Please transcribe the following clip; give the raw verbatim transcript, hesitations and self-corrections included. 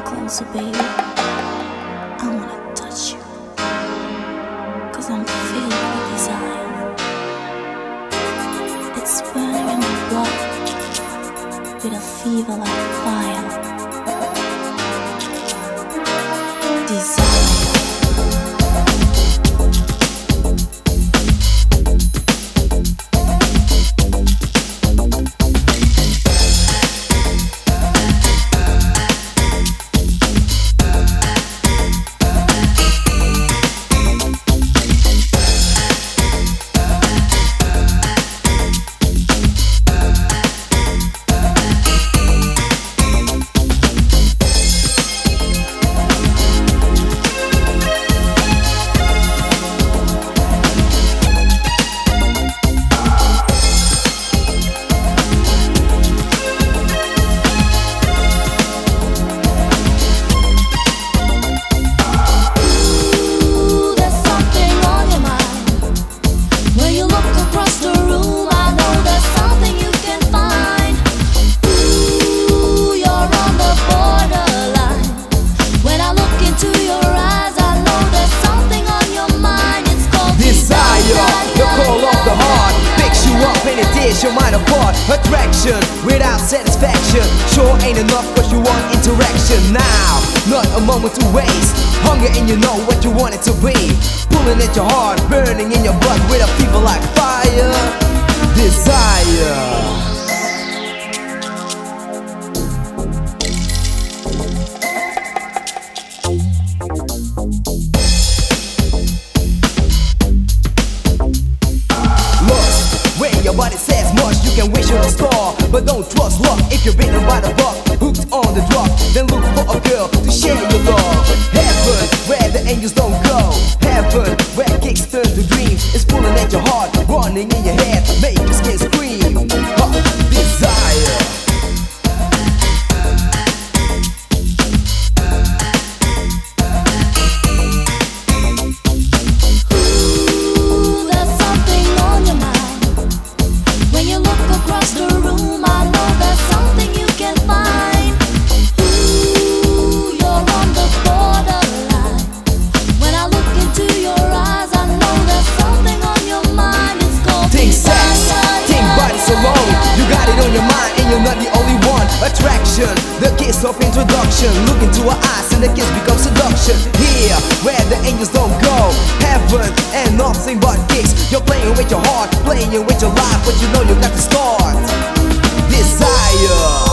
closer, baby. I wanna touch you, cause I'm filled with desire. It's burning in my blood with a fever like fire. Desire. Your mind apart, attraction without satisfaction. Sure ain't enough cause you want interaction. Now, not a moment to waste. Hunger and you know what you want it to be. Pulling at your heart, burning in your blood with a fever like fire. Desire. Your body says much, you can wish on a star, but don't trust luck if you're bitten by the buck. Hooked on the drug, then look for a girl to share your love. Heaven, where the angels don't go. Heaven, where kicks turn to dreams. It's pulling at your heart, running in your head, make your skin scream. Huh, desire. You're not the only one. Attraction, the kiss of introduction. Look into her eyes and the kiss becomes seduction. Here, where the angels don't go. Heaven and nothing but kicks. You're playing with your heart, playing with your life, but you know you got to start. Desire.